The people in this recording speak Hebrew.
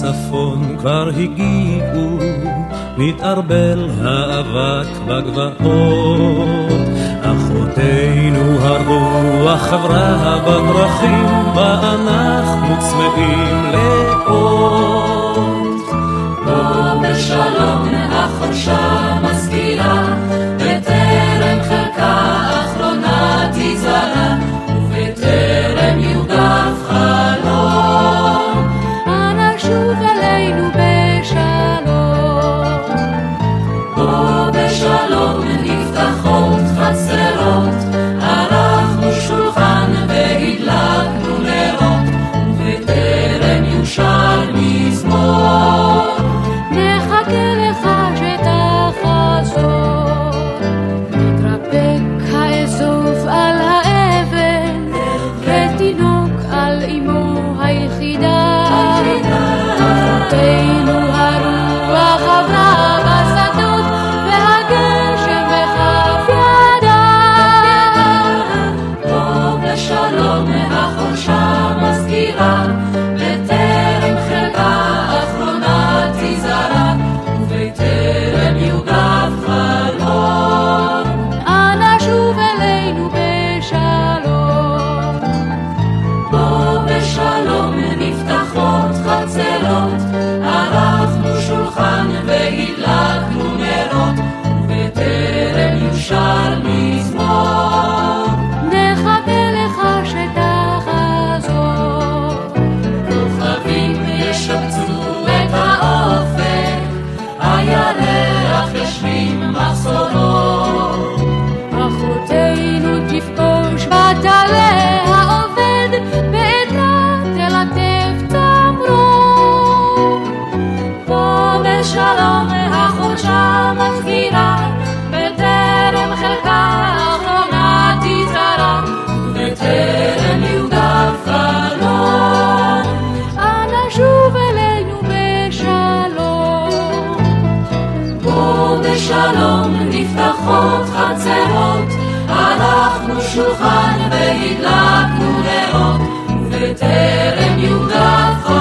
בצפון כבר הגיעו, מתערבל האבק בגבעות. אחותינו הרוח חברה בדרכים, ואנחנו צמאים לאות. בוא בשלום החורשה מזכירה, בטרם חלקה אחרונה תזרע, ובטרם יוגף חלום, אנא שוב אלינו בשלום. בוא בשלום נפתחות חצרות, ערכנו שולחן והדלקנו נרות, ובטרם יושר מזמור, נחכה לך שתחזור. מתרפק האזוב על האבן, ותינוק על אמו היחידה. אחותינו הרוח עברה בשדות, והגשם בכף ידה. בוא בשלום החורשה מזכירה, בטרם חלקה אחרונה תזרע, ובטרם יוגף חלום, אנא שוב אלינו בשלום. בוא בשלום נפתחות חצרות, ערכנו שולחן והדלקנו נרות, ובטרם יושר מזמור, נחכה לך שתחזור. כוכבים ישבצו את האופק, הירח ישלים מחסורות. אחותינו תפגוש בטלה העובד, בעדה תלטף תמרור. בוא בשלום החורשה מזכירה, בטרם חלקה אחרונה תזרע, ובטרם יוגף חלום, אנא שוב אלינו בשלום. בוא בשלום נפתחות חצרות, ערכנו שולחן והדלקנו נרות, ובטרם יוגף חלום,